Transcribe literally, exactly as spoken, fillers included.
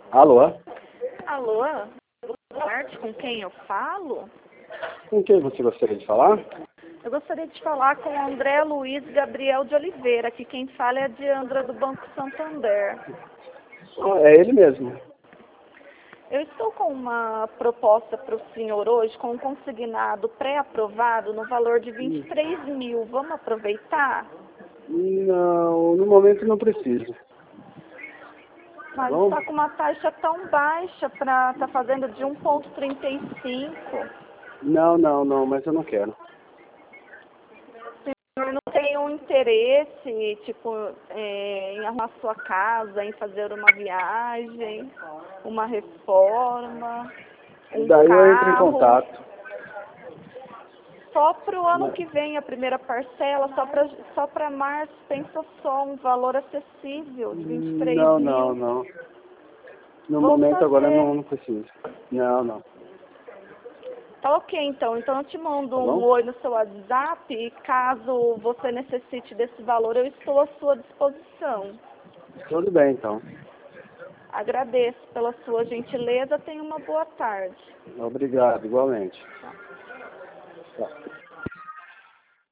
Alô? Alô? Boa tarde, com quem eu falo? Com quem você gostaria de falar? Eu gostaria de falar com o André Luiz Gabriel de Oliveira, que quem fala é a Diandra do Banco Santander. Ah, é ele mesmo. Eu estou com uma proposta para o senhor hoje, com um consignado pré-aprovado no valor de vinte e três mil. Vamos aproveitar? Não, no momento não preciso. Mas Bom? está com uma taxa tão baixa para estar tá fazendo de um vírgula trinta e cinco. Não, não, não, mas eu não quero. O senhor não tem um interesse, tipo, é, em arrumar sua casa, em fazer uma viagem, uma reforma, um Daí eu entro em carro? contato. Só para o ano Não, que vem, a primeira parcela, só para só para março, pensa só, um valor acessível de vinte e três não, não. mil. não. No Vou momento agora fazer. não, não preciso. Não, não. Tá ok, então. Então eu te mando Tá um bom? oi no seu WhatsApp e caso você necessite desse valor, eu estou à sua disposição. Tudo bem, então. Agradeço pela sua gentileza. Tenha uma boa tarde. Obrigado, igualmente. Tá.